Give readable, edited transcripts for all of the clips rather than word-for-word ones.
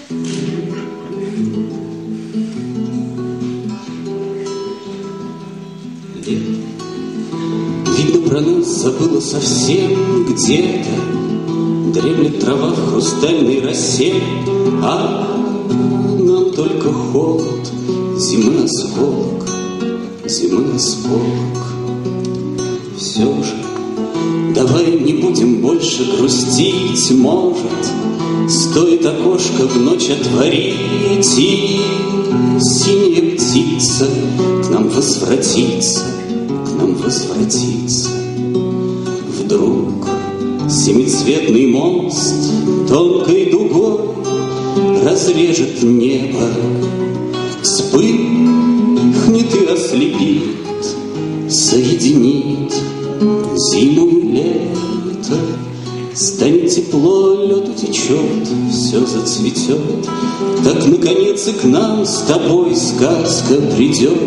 Видно, про нас забыла совсем где-то. Дремлет трава в хрустальной росе, а нам только холод, зимы осколок, зимы осколок. Все же давай не будем больше грустить, может, стоит окошко в ночь отворить, и синяя птица к нам возвратится, к нам возвратится. Вдруг семицветный мост тонкой дугой разрежет небо, вспыхнет и ослепит, соединит зиму и лето. Станет тепло, лед утечет, все зацветет. Так, наконец, и к нам с тобой сказка придет.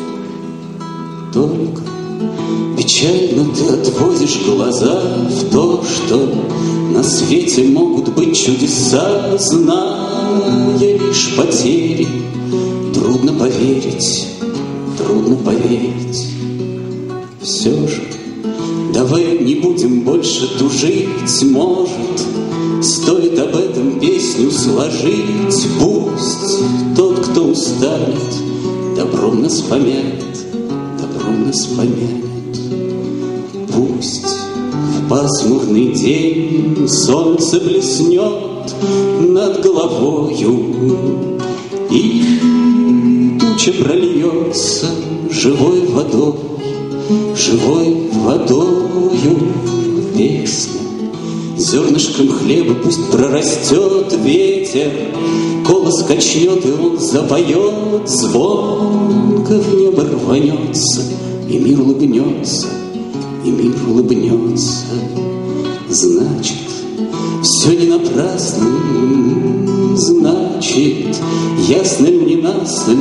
Только печально ты отводишь глаза в то, что на свете могут быть чудеса, зная лишь потери. Трудно поверить, трудно поверить. Все же давай не будем больше тужить, может, стоит об этом песню сложить. Пусть тот, кто устанет, добром нас помянет, добром нас помянет. Пусть в пасмурный день солнце блеснет над головою, и туча прольется живой водой, живой водою. Песня зернышком хлеба пусть прорастет ветер, колос качнет, и он запоет, звонко в небо рванется, и мир улыбнется, и мир улыбнется. Значит, все не напрасно, значит, ясно ли не насно,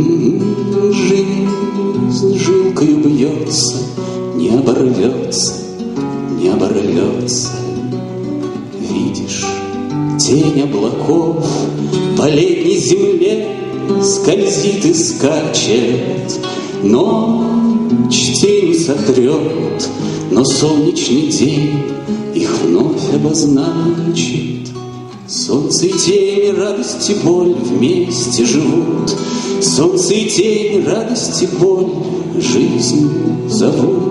жизнь жилкою бьется, не оборвется, не оборвется. Видишь, тень облаков по летней земле скользит и скачет, ночь тень сотрет, но солнечный день их вновь обозначит. Солнце и тень, радость и боль вместе живут, солнце и тень, радость и боль жизнь зовут.